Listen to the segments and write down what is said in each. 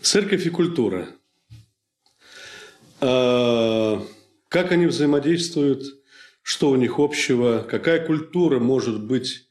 Церковь и культура. Как они взаимодействуют, что у них общего, какая культура может быть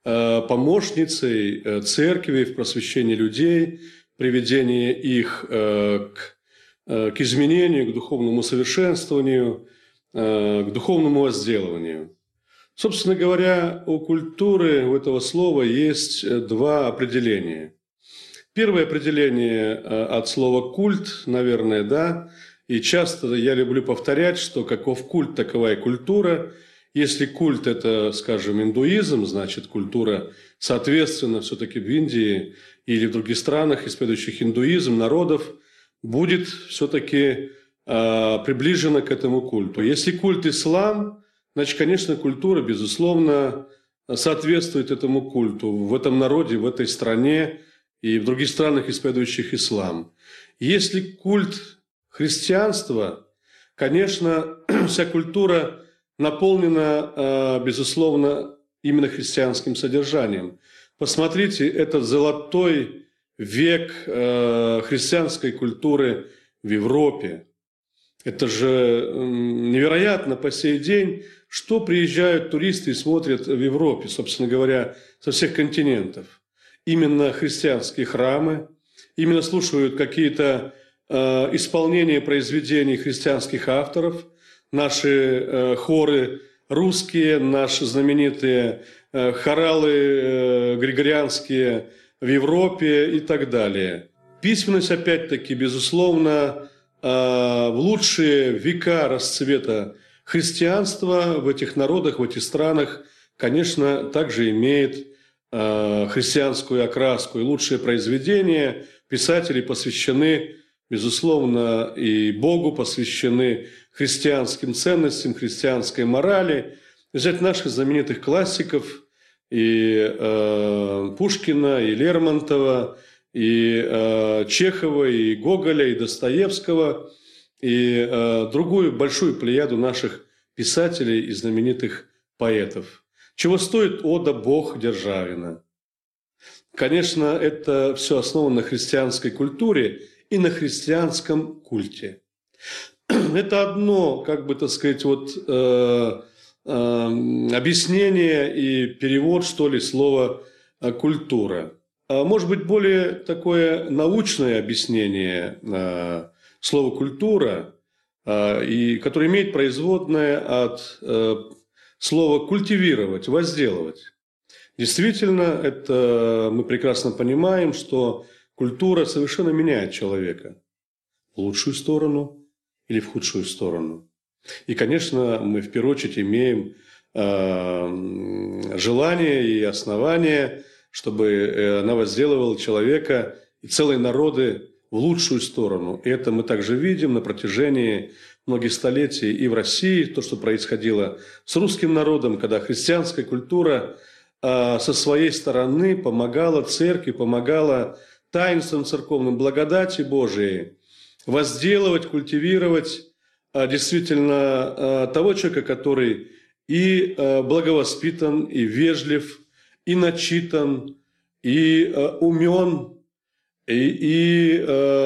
помощницей церкви в просвещении людей, приведении их к изменению, к духовному совершенствованию, к духовному возделыванию. Собственно говоря, у культуры, у этого слова есть два определения. Первое определение от слова «культ», наверное, да, и часто я люблю повторять, что каков культ, такова и культура. Если культ – это, скажем, индуизм, значит, культура, соответственно, все-таки в Индии или в других странах, исповедующих индуизм, народов, будет все-таки приближена к этому культу. Если культ ислам, значит, конечно, культура, безусловно, соответствует этому культу в этом народе, в этой стране и в других странах, исповедующих ислам. Если культ христианства, конечно, вся культура наполнена, безусловно, именно христианским содержанием. Посмотрите, этот золотой век христианской культуры в Европе. Это же невероятно по сей день, что приезжают туристы и смотрят в Европе, собственно говоря, со всех континентов. Именно христианские храмы, именно слушают какие-то исполнения произведений христианских авторов, наши хоры русские, наши знаменитые хоралы григорианские в Европе и так далее. Письменность, опять-таки, безусловно, в лучшие века расцвета христианства в этих народах, в этих странах, конечно, также имеет христианскую окраску. И лучшие произведения писателей посвящены, безусловно, и Богу, посвящены христианским ценностям, христианской морали. Взять наших знаменитых классиков, и Пушкина, и Лермонтова, и Чехова, и Гоголя, и Достоевского, и другую большую плеяду наших писателей и знаменитых поэтов. Чего стоит ода «Бог» Державина? Конечно, это все основано на христианской культуре и на христианском культе. Это одно, как бы, так сказать, вот, объяснение и перевод, что ли, слова «культура». Может быть, более такое научное объяснение слова «культура», и которое имеет производное от слова «культивировать», «возделывать». Действительно, это мы прекрасно понимаем, что культура совершенно меняет человека в лучшую сторону или в худшую сторону. И, конечно, мы в первую очередь имеем желание и основание, чтобы она возделывала человека и целые народы в лучшую сторону. И это мы также видим на протяжении многих столетий и в России, то, что происходило с русским народом, когда христианская культура со своей стороны помогала церкви, помогала таинствам церковным, благодати Божией возделывать, культивировать действительно того человека, который и благовоспитан, и вежлив, и начитан, и умен, и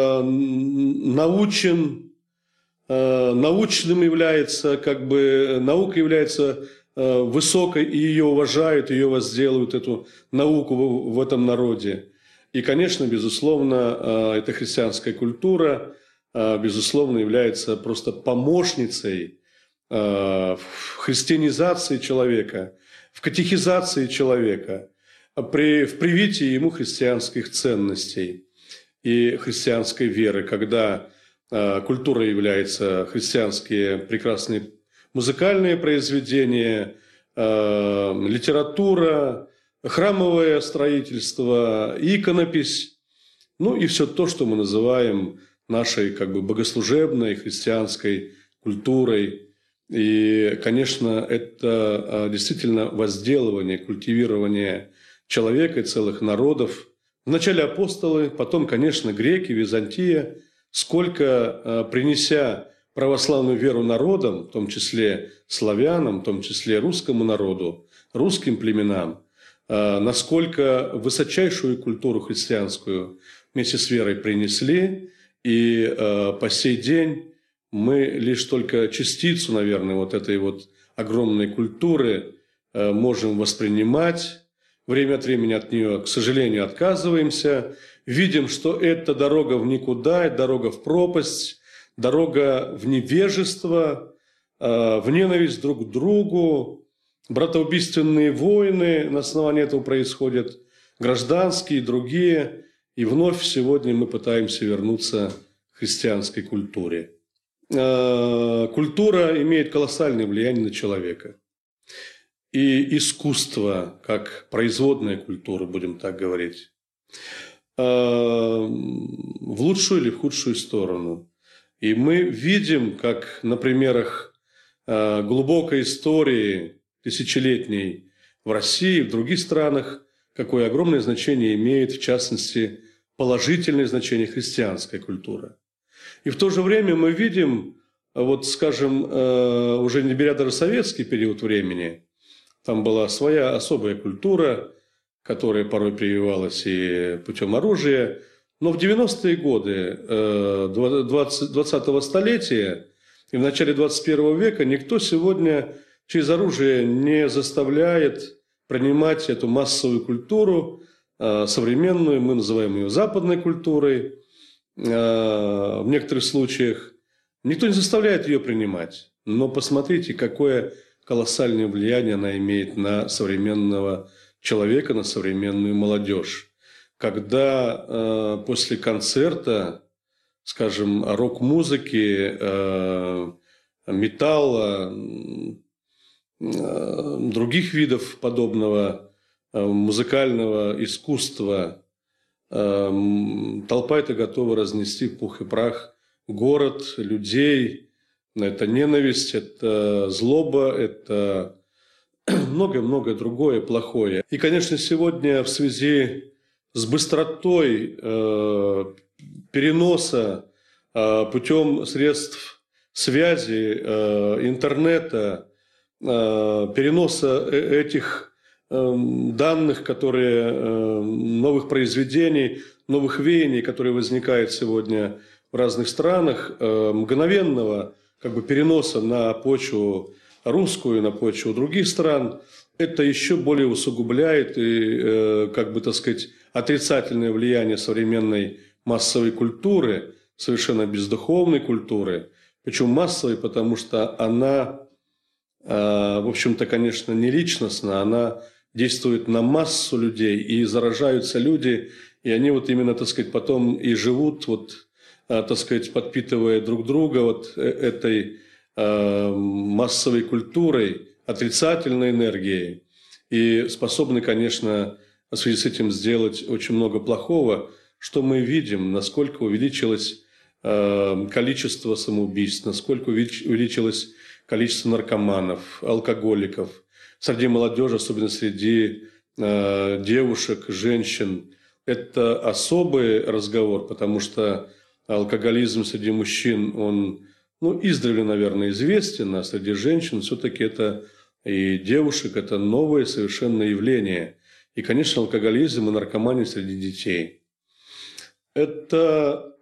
научен, научным является, как бы наука является высокой, и ее уважают, ее возделывают, эту науку в этом народе. И, конечно, безусловно, эта христианская культура, безусловно, является просто помощницей в христианизации человека, в катехизации человека, в привитии ему христианских ценностей и христианской веры, когда культура является христианские прекрасные музыкальные произведения, литература, храмовое строительство, иконопись, ну и все то, что мы называем нашей, как бы, богослужебной христианской культурой. И, конечно, это действительно возделывание, культивирование человека и целых народов. Вначале апостолы, потом, конечно, греки, Византия, сколько принеся православную веру народам, в том числе славянам, в том числе русскому народу, русским племенам, насколько высочайшую культуру христианскую вместе с верой принесли, и по сей день мы лишь только частицу, наверное, вот этой вот огромной культуры можем воспринимать. Время от времени от нее, к сожалению, отказываемся. Видим, что это дорога в никуда, дорога в пропасть, дорога в невежество, в ненависть друг к другу, братоубийственные войны на основании этого происходят, гражданские и другие. И вновь сегодня мы пытаемся вернуться к христианской культуре. Культура имеет колоссальное влияние на человека. И искусство, как производная культура, будем так говорить, в лучшую или в худшую сторону. И мы видим, как на примерах глубокой истории, тысячелетней в России и в других странах, какое огромное значение имеет, в частности, положительное значение христианская культура. И в то же время мы видим, вот скажем, уже не беря даже советский период времени, там была своя особая культура, которая порой прививалась и путем оружия. Но в 90-е годы 20-го столетия и в начале 21 века никто сегодня через оружие не заставляет принимать эту массовую культуру, современную, мы называем ее западной культурой. В некоторых случаях никто не заставляет ее принимать. Но посмотрите, какое колоссальное влияние она имеет на современного человека, на современную молодежь. Когда после концерта, скажем, рок-музыки, металла, других видов подобного музыкального искусства, толпа это готова разнести в пух и прах город, людей. Это ненависть, это злоба, это многое-многое другое плохое. И, конечно, сегодня в связи с быстротой переноса путем средств связи, интернета, переноса этих данных, которые, новых произведений, новых веяний, которые возникают сегодня в разных странах, мгновенного переноса на почву русскую, на почву других стран, это еще более усугубляет и, отрицательное влияние современной массовой культуры, совершенно бездуховной культуры. Причем массовой, потому что она, в общем-то, конечно, не личностна, она действует на массу людей, и заражаются люди, и они вот именно, потом и живут, подпитывая друг друга этой массовой культурой, отрицательной энергией, и способны, конечно, в связи с этим сделать очень много плохого, что мы видим, насколько увеличилось количество самоубийств, насколько увеличилось количество наркоманов, алкоголиков среди молодежи, особенно среди девушек, женщин. Это особый разговор, потому что алкоголизм среди мужчин, он, издревле, наверное, известен, а среди женщин все-таки это и девушек, это новое совершенно явление. И, конечно, алкоголизм и наркомания среди детей. Это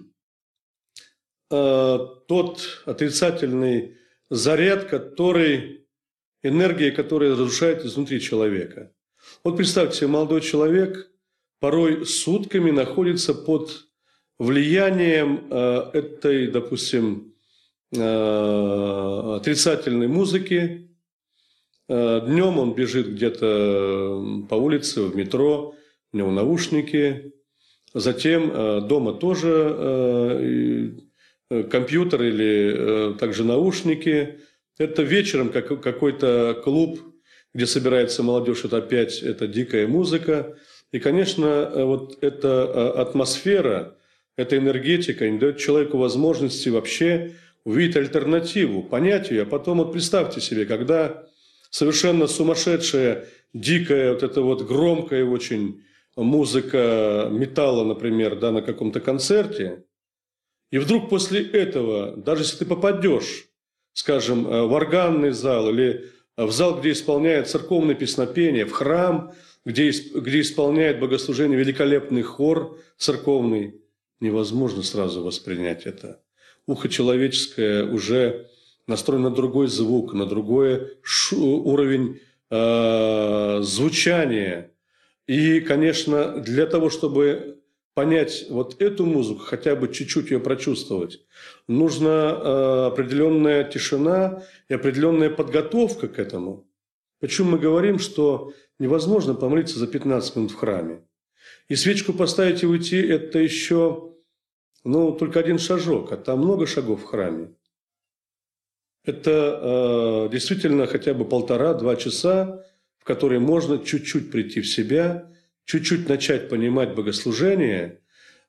тот отрицательный заряд, энергия, которая разрушает изнутри человека. Вот представьте себе, молодой человек порой сутками находится под влиянием этой, допустим, отрицательной музыки. Днем он бежит где-то по улице, в метро, у него наушники. Затем дома тоже компьютер или также наушники. Это вечером какой-то клуб, где собирается молодежь, это дикая музыка. И, конечно, вот эта атмосфера, эта энергетика не дает человеку возможности вообще увидеть альтернативу, понять ее. А потом представьте себе, когда совершенно сумасшедшая, дикая, громкая очень музыка металла, например, на каком-то концерте, и вдруг после этого, даже если ты попадешь, скажем, в органный зал или в зал, где исполняют церковное песнопение, в храм, где исполняет богослужение великолепный хор церковный, невозможно сразу воспринять это. Ухо человеческое уже настроено на другой звук, на другой уровень звучания. И, конечно, для того, чтобы понять вот эту музыку, хотя бы чуть-чуть ее прочувствовать, нужна определенная тишина и определенная подготовка к этому. Почему мы говорим, что невозможно помолиться за 15 минут в храме? И свечку поставить и уйти – это еще только один шажок, а там много шагов в храме. Это действительно хотя бы 1,5-2 часа, в которые можно чуть-чуть прийти в себя, чуть-чуть начать понимать богослужение,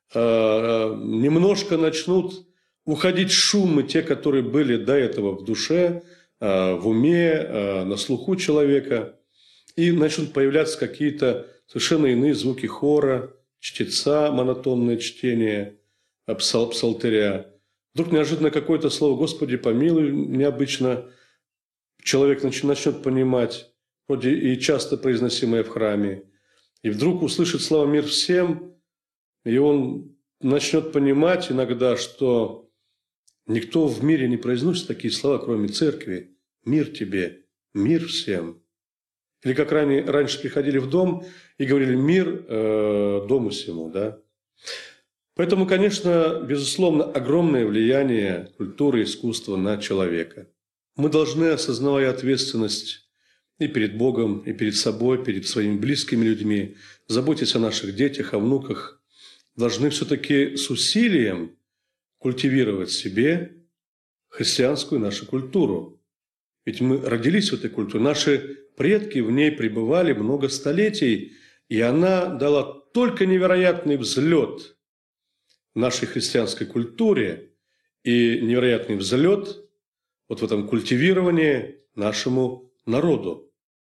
немножко начнут уходить шумы, те, которые были до этого в душе, в уме, на слуху человека, и начнут появляться какие-то совершенно иные звуки хора, чтеца, монотонное чтение, псалтыря. Вдруг неожиданно какое-то слово «Господи, помилуй», необычно человек начнет понимать, вроде и часто произносимое в храме, и вдруг услышит слова «Мир всем», и он начнет понимать иногда, что никто в мире не произносит такие слова, кроме церкви. «Мир тебе, мир всем». Или как раньше приходили в дом и говорили «Мир дому сему». Да? Поэтому, конечно, безусловно, огромное влияние культуры и искусства на человека. Мы должны, осознавая ответственность и перед Богом, и перед собой, перед своими близкими людьми, заботиться о наших детях, о внуках, должны все-таки с усилием культивировать в себе христианскую нашу культуру. Ведь мы родились в этой культуре, наши предки в ней пребывали много столетий, и она дала только невероятный взлет нашей христианской культуре и невероятный взлет вот в этом культивировании нашему народу.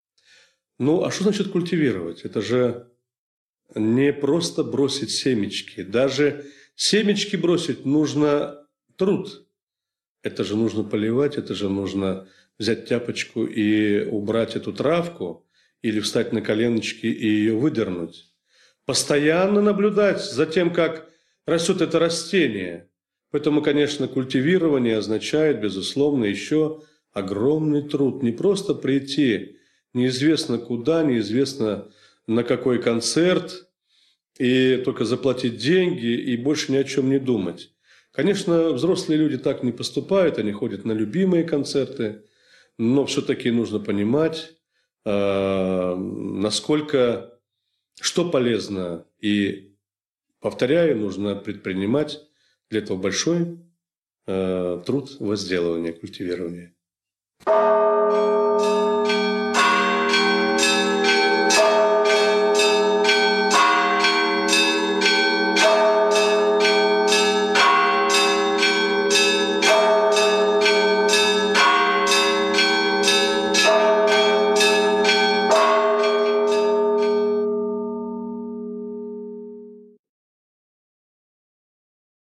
А что значит культивировать? Это же не просто бросить семечки. Даже семечки бросить нужно труд. Это же нужно поливать, это же нужно взять тяпочку и убрать эту травку или встать на коленочки и ее выдернуть. Постоянно наблюдать за тем, как растет это растение. Поэтому, конечно, культивирование означает, безусловно, еще огромный труд. Не просто прийти неизвестно куда, неизвестно на какой концерт, и только заплатить деньги и больше ни о чем не думать. Конечно, взрослые люди так не поступают, они ходят на любимые концерты, но все-таки нужно понимать, насколько, что полезно. И, повторяю, нужно предпринимать для этого большой труд возделывания, культивирования.